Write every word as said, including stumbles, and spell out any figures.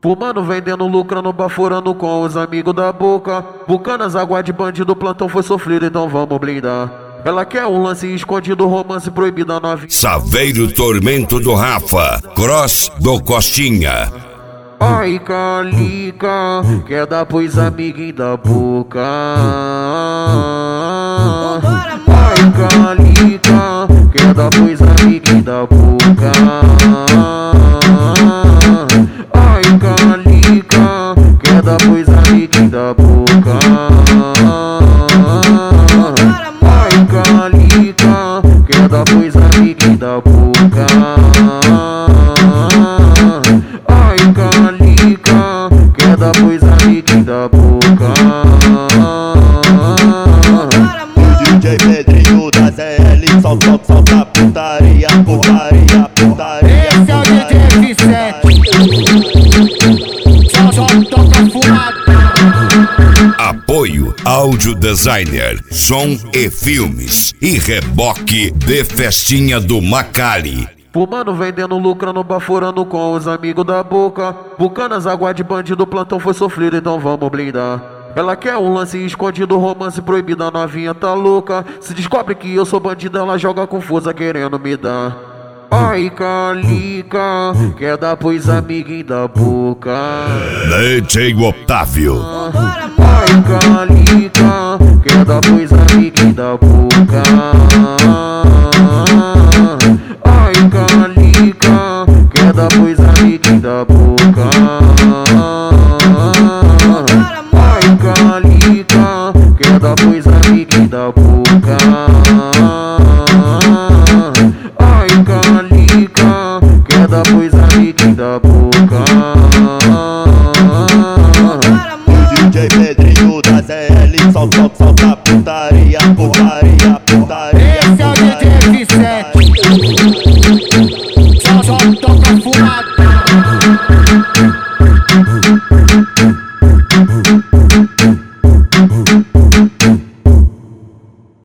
Fumando, vendendo, lucrando, baforando com os amigos da boca. Bucanas, água de bandido, plantão foi sofrido, então vamos blindar. Ela quer um lance escondido, romance proibido, a novinha. Saveiro Tormento do Rafa, Cross do Costinha. Ai, Calica, quer dar pros amiguinhos da boca. Ai, Calica, quer dar pros amiguinhos da boca. Ai, Calica, quer dar pros amiguinhos da boca. Ai, Calica, quer dar pros amiguinhos da boca. Ai, Calica, quer dar pros amiguinhos da boca. O D J Pedrinho da Z L, solta, solta, solta, putaria, putaria, putaria. Esse é o D J F sete. Só, só toca fumada. Apoio Áudio Designer, Som e Filmes e Reboque de Festinha do Macali. Fumando, vendendo, lucrando, baforando com os amigos da boca. Bucanas, água de bandido, plantão foi sofrido, então vamos blindar. Ela quer um lance escondido, romance proibido, a novinha tá louca. Se descobre que eu sou bandido, ela joga com força querendo me dar. Ai, Calica, quer dar pros amiguinhos da boca. D J Otávio. Ai, Calica, quer dar pros amiguinhos da boca. Ai, Calica, quer dar pros amiguinhos da boca. Ai, Calica, quer dar pros amiguinhos da boca. Ai, Calica, quer dar pros amiguinhos da boca. O D J Pedrinho da Z L, solta, solta, solta, putaria, putaria, putaria. Esse é o D J F sete.